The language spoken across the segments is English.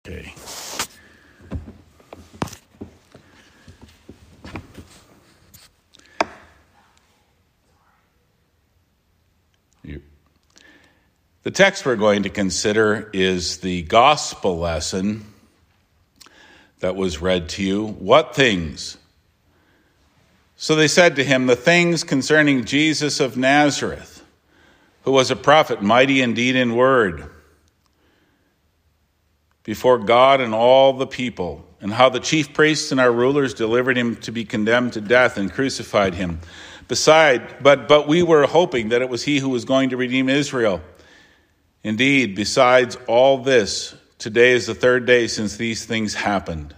Okay. The text we're going to consider is the gospel lesson that was read to you. What things? So they said to him, the things concerning Jesus of Nazareth, who was a prophet, mighty in deed and word, before God and all the people, and how the chief priests and our rulers delivered him to be condemned to death and crucified him. But we were hoping that it was he who was going to redeem Israel. Indeed, besides all this, today is the third day since these things happened.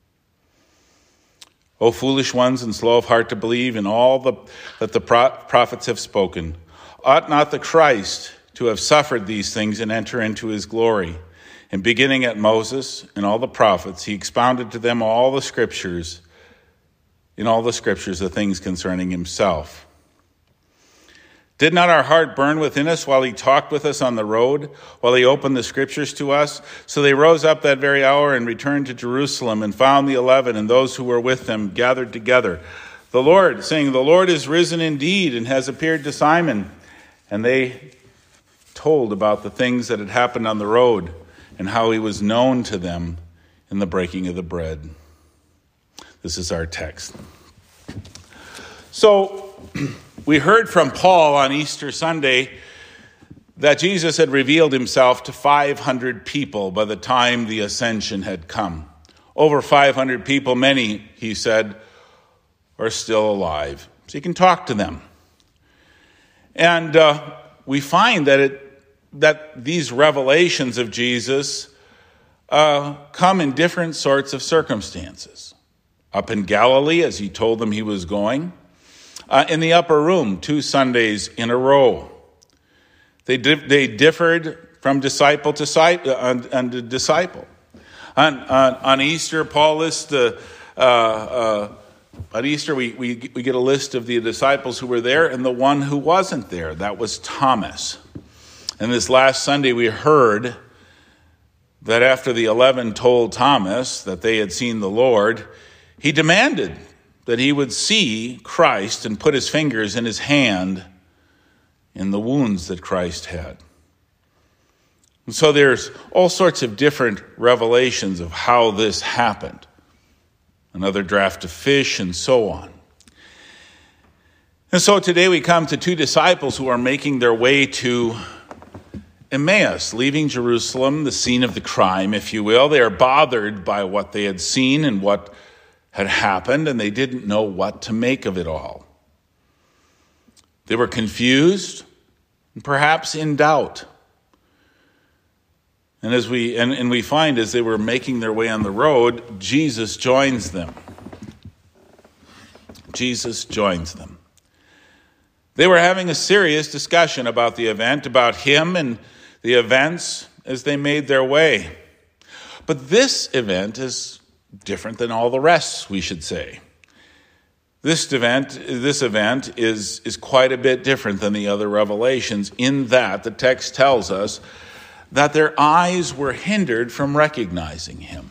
O foolish ones and slow of heart to believe in all that the prophets have spoken. Ought not the Christ to have suffered these things and enter into his glory? And beginning at Moses and all the prophets, he expounded to them in all the scriptures, the things concerning himself. Did not our heart burn within us while he talked with us on the road, while he opened the scriptures to us? So they rose up that very hour and returned to Jerusalem and found the 11 and those who were with them gathered together. The Lord is risen indeed and has appeared to Simon. And they told about the things that had happened on the road and how he was known to them in the breaking of the bread. This is our text. So we heard from Paul on Easter Sunday that Jesus had revealed himself to 500 people by the time the ascension had come. Over 500 people, many, he said, are still alive. So you can talk to them. And we find that these revelations of Jesus come in different sorts of circumstances. Up in Galilee, as he told them he was going. In the upper room, 2 Sundays in a row. They differed from disciple to disciple. On Easter, Paul lists on Easter we get a list of the disciples who were there and the one who wasn't there. That was Thomas. And this last Sunday we heard that after the 11 told Thomas that they had seen the Lord, he demanded that he would see Christ and put his fingers in his hand in the wounds that Christ had. And so there's all sorts of different revelations of how this happened. Another draft of fish and so on. And so today we come to 2 disciples who are making their way to Emmaus, leaving Jerusalem, the scene of the crime, if you will. They are bothered by what they had seen and what had happened, and they didn't know what to make of it all. They were confused and perhaps in doubt. And as we find as they were making their way on the road, Jesus joins them. Jesus joins them. They were having a serious discussion about the event, about him and the events as they made their way. But this event is different than all the rest, we should say. This event is quite a bit different than the other revelations in that the text tells us that their eyes were hindered from recognizing him.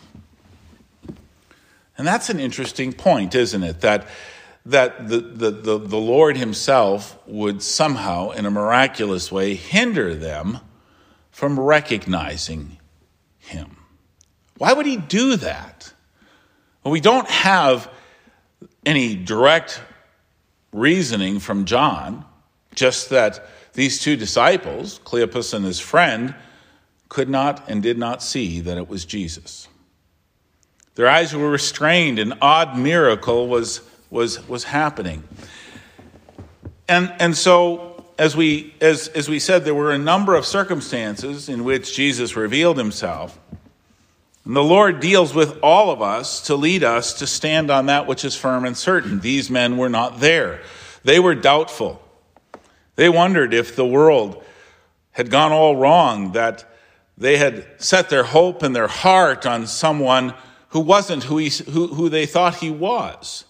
And that's an interesting point, isn't it? That the Lord himself would somehow, in a miraculous way, hinder them from recognizing him. Why would he do that? Well, we don't have any direct reasoning from John, just that these 2 disciples, Cleopas and his friend, could not and did not see that it was Jesus. Their eyes were restrained. An odd miracle was happening. And so, as we said, there were a number of circumstances in which Jesus revealed himself. And the Lord deals with all of us to lead us to stand on that which is firm and certain. These men were not there. They were doubtful. They wondered if the world had gone all wrong, that they had set their hope and their heart on someone who wasn't who they thought he was.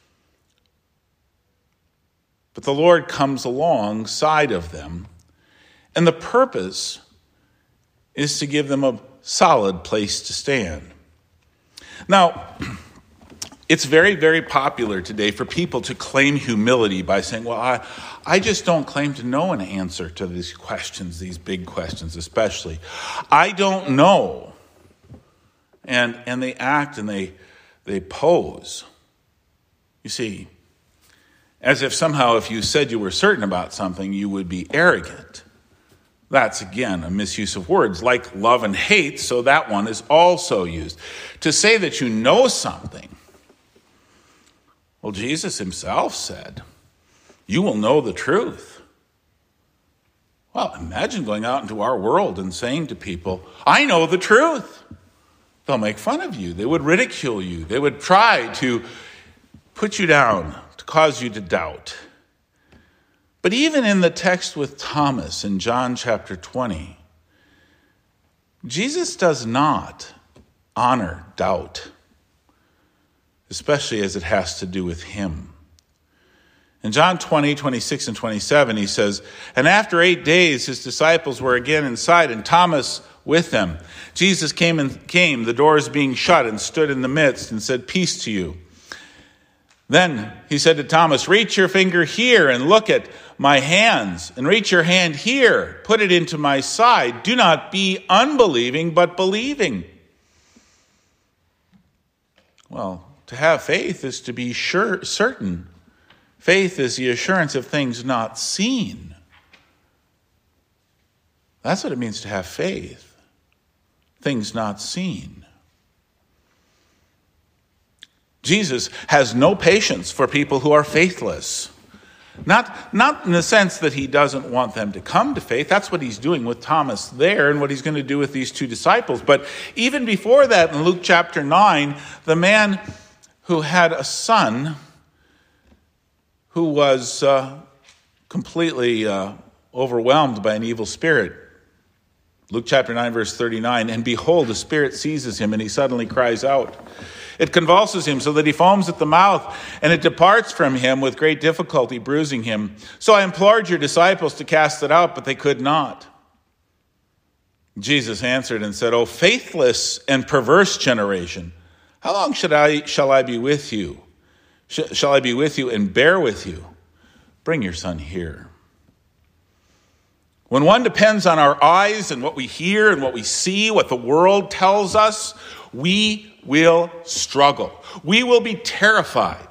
But the Lord comes alongside of them, and the purpose is to give them a solid place to stand. Now, it's very, very popular today for people to claim humility by saying, well, I just don't claim to know an answer to these questions, these big questions especially. I don't know. And they act and they pose. You see, as if somehow if you said you were certain about something, you would be arrogant. That's, again, a misuse of words, like love and hate, so that one is also used. To say that you know something, well, Jesus himself said, you will know the truth. Well, imagine going out into our world and saying to people, I know the truth. They'll make fun of you. They would ridicule you. They would try to put you down, to cause you to doubt. But even in the text with Thomas in John chapter 20, Jesus does not honor doubt, especially as it has to do with him. In John 20, 26 and 27, he says, and after 8 days, his disciples were again inside, and Thomas with them. Jesus came, the doors being shut, and stood in the midst and said, peace to you. Then he said to Thomas, reach your finger here and look at my hands, and reach your hand here, put it into my side. Do not be unbelieving, but believing. Well, to have faith is to be certain. Faith is the assurance of things not seen. That's what it means to have faith. Things not seen. Jesus has no patience for people who are faithless. Not in the sense that he doesn't want them to come to faith. That's what he's doing with Thomas there and what he's going to do with these two disciples. But even before that, in Luke chapter 9, the man who had a son who was completely overwhelmed by an evil spirit. Luke chapter 9, verse 39, and behold, the spirit seizes him, and he suddenly cries out. It convulses him so that he foams at the mouth, and it departs from him with great difficulty, bruising him. So I implored your disciples to cast it out, but they could not. Jesus answered and said, O faithless and perverse generation, how long shall I be with you? Shall I be with you and bear with you? Bring your son here. When one depends on our eyes and what we hear and what we see, what the world tells us, we will struggle. We will be terrified.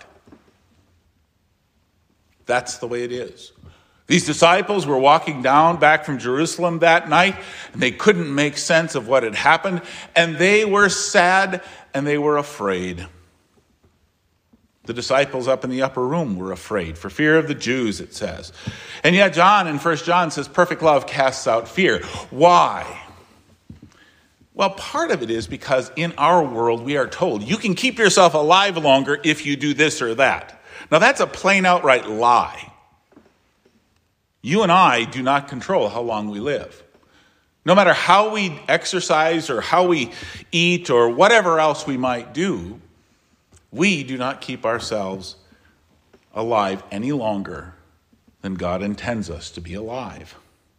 That's the way it is. These disciples were walking down back from Jerusalem that night, and they couldn't make sense of what had happened, and they were sad and they were afraid. The disciples up in the upper room were afraid for fear of the Jews, it says. And yet John in 1 John says, perfect love casts out fear. Why? Well, part of it is because in our world we are told you can keep yourself alive longer if you do this or that. Now that's a plain outright lie. You and I do not control how long we live. No matter how we exercise or how we eat or whatever else we might do, we do not keep ourselves alive any longer than God intends us to be alive.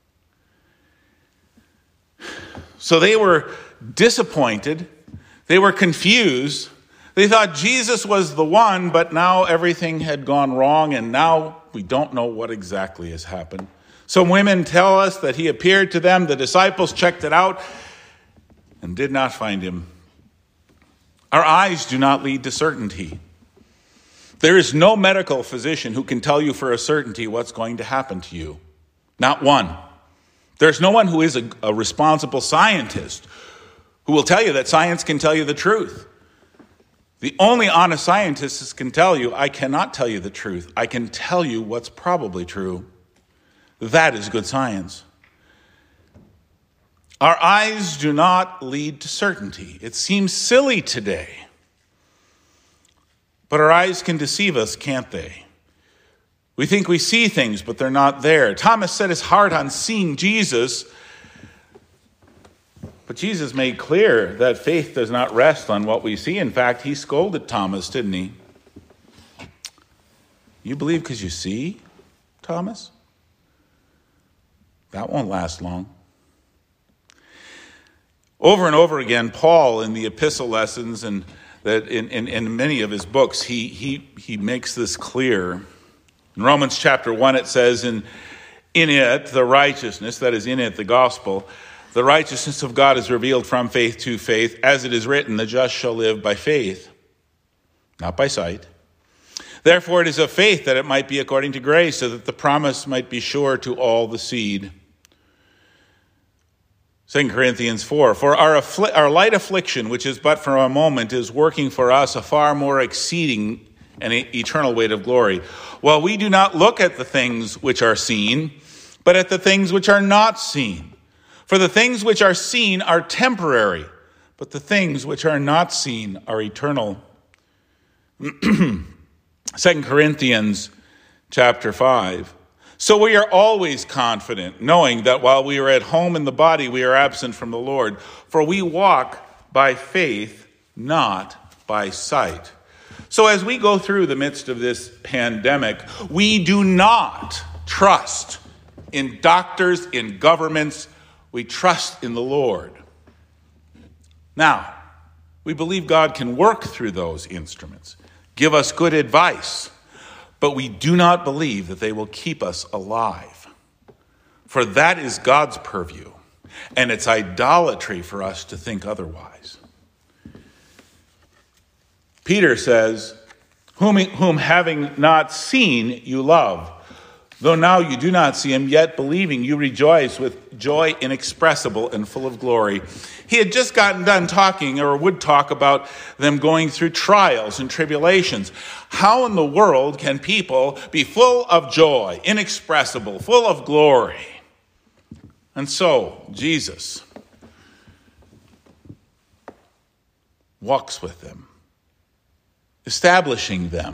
So they were disappointed. They were confused. They thought Jesus was the one, but now everything had gone wrong, and now we don't know what exactly has happened. Some women tell us that he appeared to them. The disciples checked it out and did not find him. Our eyes do not lead to certainty. There is no medical physician who can tell you for a certainty what's going to happen to you. Not one. There's no one who is a responsible scientist who will tell you that science can tell you the truth. The only honest scientists can tell you, I cannot tell you the truth. I can tell you what's probably true. That is good science. Our eyes do not lead to certainty. It seems silly today. But our eyes can deceive us, can't they? We think we see things, but they're not there. Thomas set his heart on seeing Jesus, but Jesus made clear that faith does not rest on what we see. In fact, he scolded Thomas, didn't he? You believe because you see, Thomas? That won't last long. Over and over again, Paul in the epistle lessons and that in many of his books, he makes this clear. In Romans chapter 1, it says, in it, the righteousness, that is in it, the gospel, the righteousness of God is revealed from faith to faith, as it is written, the just shall live by faith, not by sight. Therefore it is of faith that it might be according to grace, so that the promise might be sure to all the seed. 2 Corinthians 4, for our light affliction, which is but for a moment, is working for us a far more exceeding and eternal weight of glory. Well, we do not look at the things which are seen, but at the things which are not seen. For the things which are seen are temporary, but the things which are not seen are eternal. 2 Corinthians chapter 5. So we are always confident, knowing that while we are at home in the body, we are absent from the Lord. For we walk by faith, not by sight. So as we go through the midst of this pandemic, we do not trust in doctors, in governments. We trust in the Lord. Now, we believe God can work through those instruments, give us good advice, but we do not believe that they will keep us alive. For that is God's purview, and it's idolatry for us to think otherwise. Peter says, whom having not seen you love, though now you do not see him, yet believing you rejoice with joy inexpressible and full of glory. He had just gotten done talking, or would talk, about them going through trials and tribulations. How in the world can people be full of joy, inexpressible, full of glory? And so, Jesus walks with them, establishing them.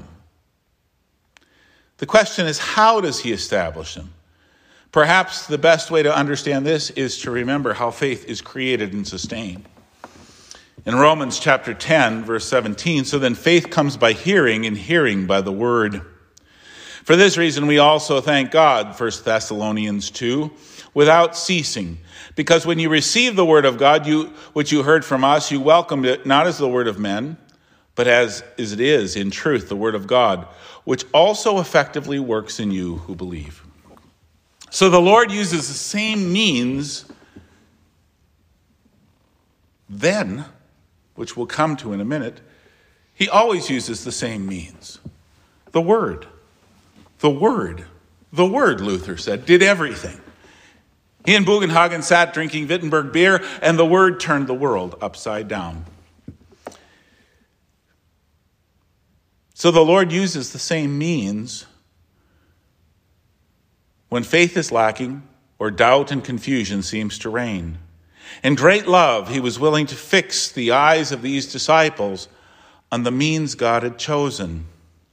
The question is, how does he establish them? Perhaps the best way to understand this is to remember how faith is created and sustained. In Romans chapter 10, verse 17, so then faith comes by hearing, and hearing by the word. For this reason we also thank God, 1 Thessalonians 2, without ceasing. Because when you received the word of God, which you heard from us, you welcomed it not as the word of men, but as it is in truth the word of God, which also effectively works in you who believe. So the Lord uses the same means then, which we'll come to in a minute. He always uses the same means. The Word. The Word. The Word, Luther said, did everything. He and Bugenhagen sat drinking Wittenberg beer, and the Word turned the world upside down. So the Lord uses the same means when faith is lacking or doubt and confusion seems to reign. In great love, he was willing to fix the eyes of these disciples on the means God had chosen.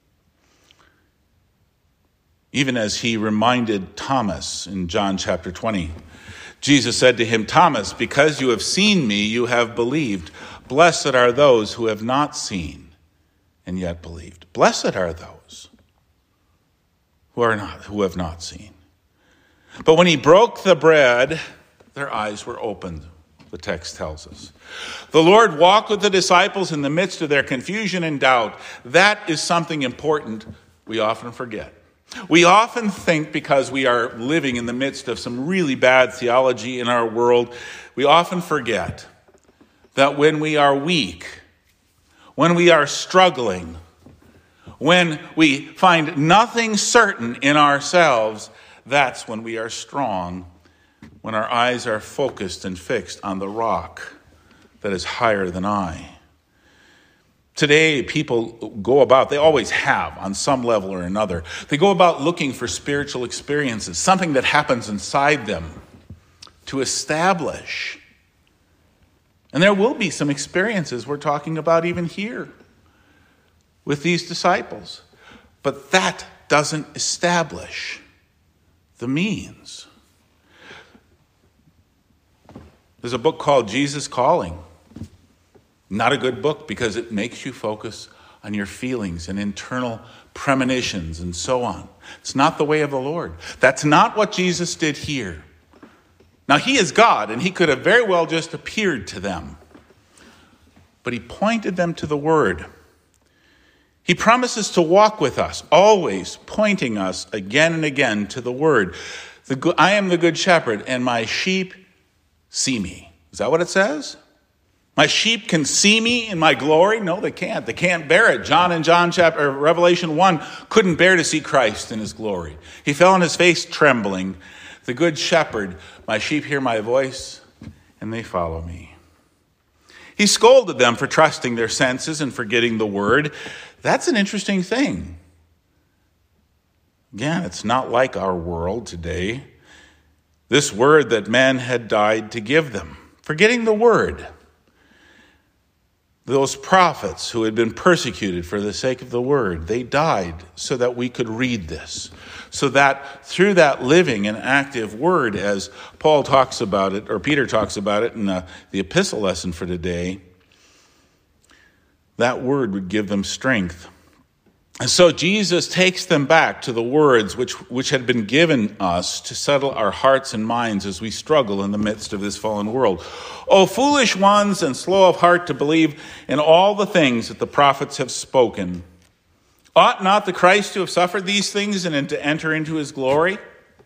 Even as he reminded Thomas in John chapter 20. Jesus said to him, Thomas, because you have seen me, you have believed. Blessed are those who have not seen and yet believed. Blessed are those who have not seen. But when he broke the bread, their eyes were opened, the text tells us. The Lord walked with the disciples in the midst of their confusion and doubt. That is something important we often forget. We often think because we are living in the midst of some really bad theology in our world, we often forget that when we are weak, when we are struggling, when we find nothing certain in ourselves, that's when we are strong, when our eyes are focused and fixed on the rock that is higher than I. Today, people go about, they always have on some level or another, they go about looking for spiritual experiences, something that happens inside them to establish. And there will be some experiences we're talking about even here with these disciples. But that doesn't establish the means. There's a book called Jesus Calling. Not a good book because it makes you focus on your feelings and internal premonitions and so on. It's not the way of the Lord. That's not what Jesus did here. Now, he is God, and he could have very well just appeared to them. But he pointed them to the Word. He promises to walk with us, always pointing us again and again to the Word. I am the good shepherd, and my sheep see me. Is that what it says? My sheep can see me in my glory? No, they can't. They can't bear it. Revelation 1 couldn't bear to see Christ in his glory. He fell on his face trembling. The good shepherd, my sheep hear my voice, and they follow me. He scolded them for trusting their senses and forgetting the Word. That's an interesting thing. Again, it's not like our world today. This Word that men had died to give them. Forgetting the Word. Those prophets who had been persecuted for the sake of the Word, they died so that we could read this. So that through that living and active Word, as Paul talks about it, or Peter talks about it in the epistle lesson for today, that Word would give them strength. And so Jesus takes them back to the words which had been given us to settle our hearts and minds as we struggle in the midst of this fallen world. O foolish ones and slow of heart to believe in all the things that the prophets have spoken. Ought not the Christ to have suffered these things and to enter into his glory?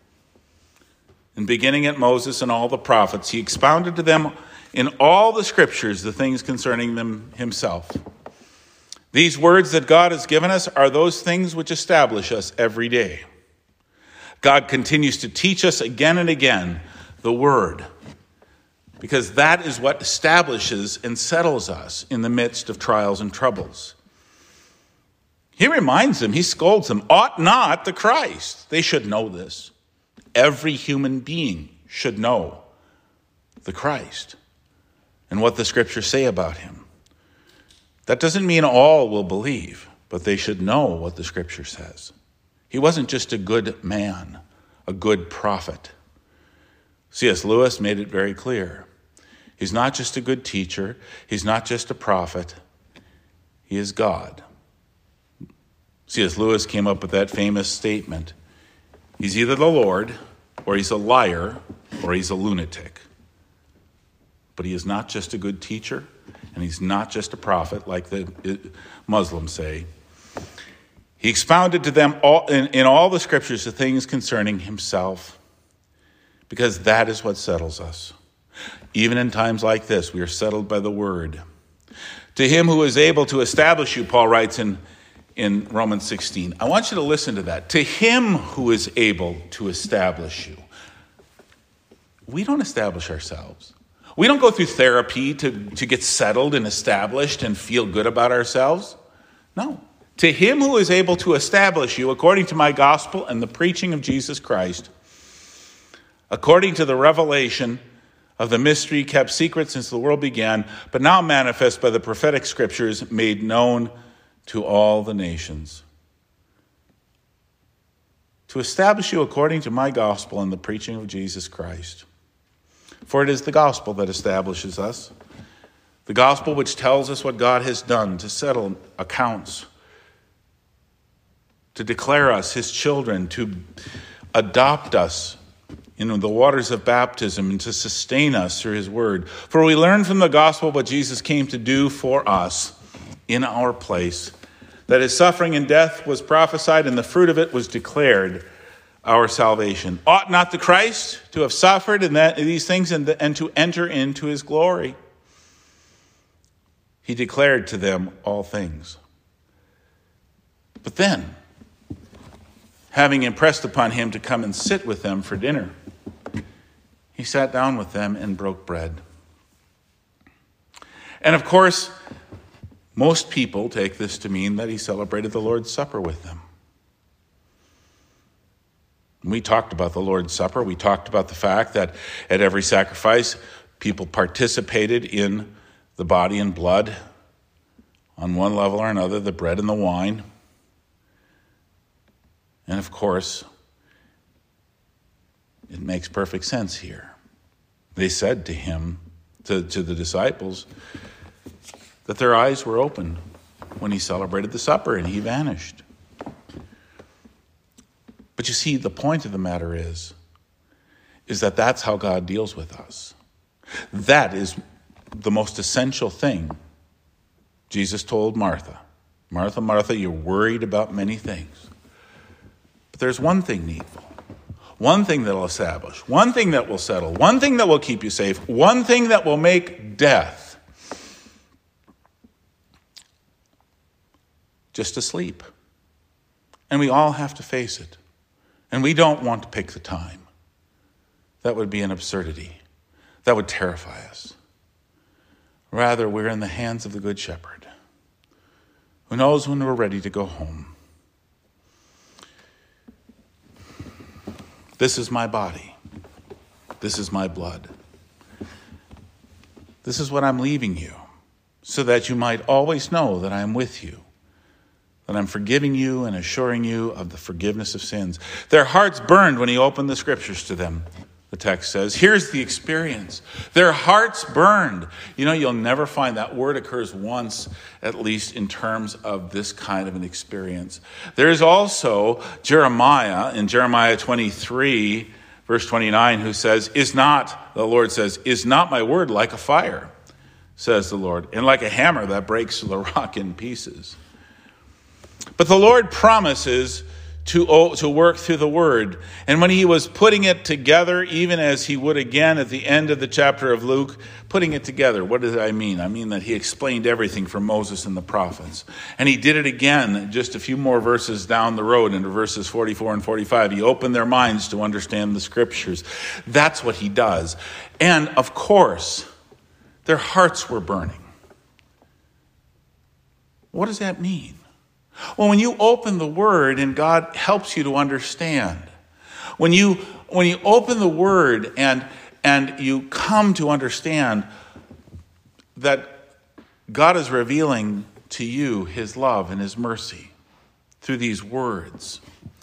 And beginning at Moses and all the prophets, he expounded to them in all the scriptures the things concerning them himself. These words that God has given us are those things which establish us every day. God continues to teach us again and again the Word, because that is what establishes and settles us in the midst of trials and troubles. He reminds them, he scolds them, ought not the Christ. They should know this. Every human being should know the Christ and what the scriptures say about him. That doesn't mean all will believe, but they should know what the scripture says. He wasn't just a good man, a good prophet. C.S. Lewis made it very clear. He's not just a good teacher. He's not just a prophet. He is God. C.S. Lewis came up with that famous statement. He's either the Lord, or he's a liar, or he's a lunatic. But he is not just a good teacher. And he's not just a prophet like the Muslims say. He expounded to them in all the scriptures the things concerning himself, because that is what settles us. Even in times like this, we are settled by the Word. To him who is able to establish you, Paul writes in Romans 16. I want you to listen to that. To him who is able to establish you. We don't establish ourselves. We don't go through therapy to get settled and established and feel good about ourselves. No. To him who is able to establish you according to my gospel and the preaching of Jesus Christ, according to the revelation of the mystery kept secret since the world began, but now manifest by the prophetic scriptures made known to all the nations. To establish you according to my gospel and the preaching of Jesus Christ. For it is the gospel that establishes us, the gospel which tells us what God has done to settle accounts, to declare us his children, to adopt us in the waters of baptism, and to sustain us through his word. For we learn from the gospel what Jesus came to do for us in our place, that his suffering and death was prophesied, and the fruit of it was declared our salvation. Ought not the Christ to have suffered these things and to enter into his glory? He declared to them all things. But then, having impressed upon him to come and sit with them for dinner, he sat down with them and broke bread. And of course, most people take this to mean that he celebrated the Lord's Supper with them. We talked about the Lord's Supper. We talked about the fact that at every sacrifice, people participated in the body and blood on one level or another, the bread and the wine. And of course, it makes perfect sense here. They said to him, to the disciples, that their eyes were opened when he celebrated the supper and he vanished. But you see, the point of the matter is, is that that's how God deals with us. That is the most essential thing. Jesus told Martha, Martha, Martha, you're worried about many things. But there's one thing needful. One thing that will establish. One thing that will settle. One thing that will keep you safe. One thing that will make death just asleep. And we all have to face it. And we don't want to pick the time. That would be an absurdity. That would terrify us. Rather, we're in the hands of the Good Shepherd, who knows when we're ready to go home. This is my body. This is my blood. This is what I'm leaving you, so that you might always know that I am with you, that I'm forgiving you and assuring you of the forgiveness of sins. Their hearts burned when he opened the scriptures to them. The text says, here's the experience. Their hearts burned. You know, you'll never find that word occurs once, at least in terms of this kind of an experience. There is also Jeremiah in Jeremiah 23, verse 29, who says, the Lord says, is not my word like a fire, says the Lord, and like a hammer that breaks the rock in pieces. But the Lord promises to work through the word. And when he was putting it together, even as he would again at the end of the chapter of Luke, putting it together, what does I mean? I mean that he explained everything from Moses and the prophets. And he did it again just a few more verses down the road into verses 44 and 45. He opened their minds to understand the scriptures. That's what he does. And of course, their hearts were burning. What does that mean? Well, when you open the word and God helps you to understand, when you open the word and you come to understand that God is revealing to you his love and his mercy through these words,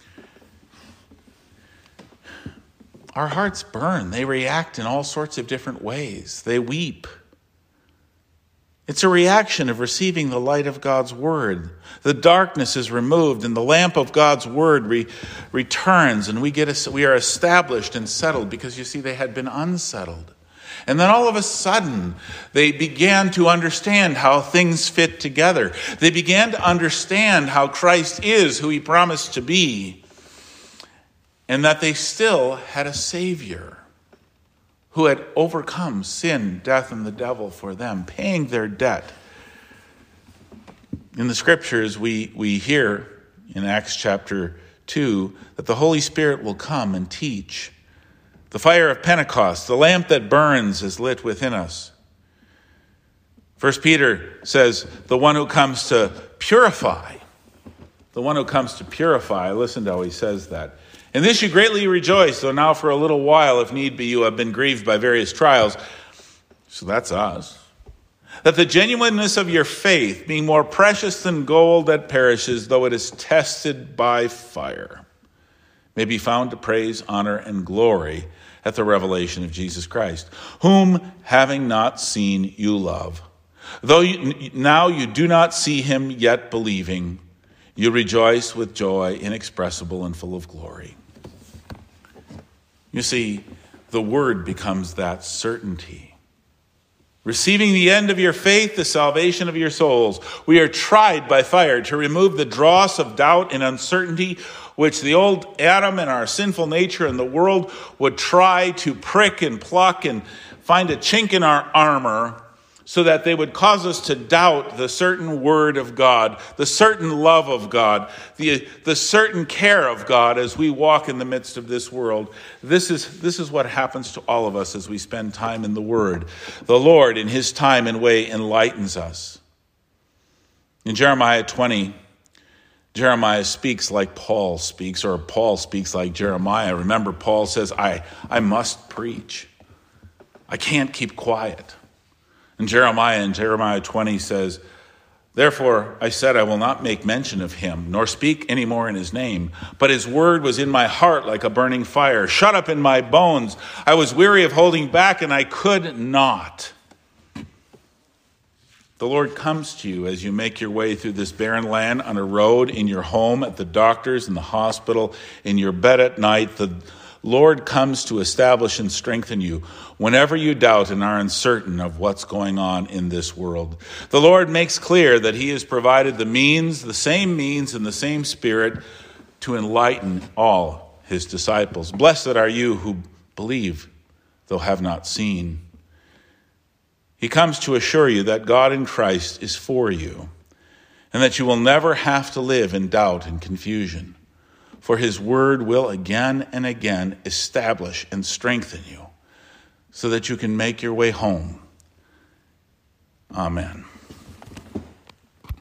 our hearts burn. They react in all sorts of different ways. They weep. It's a reaction of receiving the light of God's word. The darkness is removed and the lamp of God's word returns, and we are established and settled, because you see they had been unsettled. And then all of a sudden they began to understand how things fit together. They began to understand how Christ is who he promised to be, and that they still had a Savior who had overcome sin, death, and the devil for them, paying their debt. In the scriptures, we hear in Acts chapter 2 that the Holy Spirit will come and teach. The fire of Pentecost, the lamp that burns, is lit within us. 1 Peter says, the one who comes to purify. The one who comes to purify. Listen to how he says that. In this you greatly rejoice, though now for a little while, if need be, you have been grieved by various trials. So that's us. That the genuineness of your faith, being more precious than gold that perishes, though it is tested by fire, may be found to praise, honor, and glory at the revelation of Jesus Christ, whom, having not seen, you love. Though now you do not see him, yet believing, you rejoice with joy inexpressible and full of glory. You see, the word becomes that certainty. Receiving the end of your faith, the salvation of your souls. We are tried by fire to remove the dross of doubt and uncertainty which the old Adam and our sinful nature and the world would try to prick and pluck and find a chink in our armor, so that they would cause us to doubt the certain word of God, the certain love of God, the certain care of God as we walk in the midst of this world. This is what happens to all of us as we spend time in the word. The Lord, in his time and way, enlightens us. In Jeremiah 20, Jeremiah speaks like Paul speaks, or Paul speaks like Jeremiah. Remember, Paul says, I must preach. I can't keep quiet. And Jeremiah in Jeremiah 20 says, therefore I said, I will not make mention of him, nor speak any more in his name. But his word was in my heart like a burning fire, shut up in my bones. I was weary of holding back, and I could not. The Lord comes to you as you make your way through this barren land, on a road, in your home, at the doctor's, in the hospital, in your bed at night. The Lord comes to establish and strengthen you whenever you doubt and are uncertain of what's going on in this world. The Lord makes clear that he has provided the same means and the same Spirit to enlighten all his disciples. Blessed are you who believe, though have not seen. He comes to assure you that God in Christ is for you, and that you will never have to live in doubt and confusion. For his word will again and again establish and strengthen you so that you can make your way home. Amen.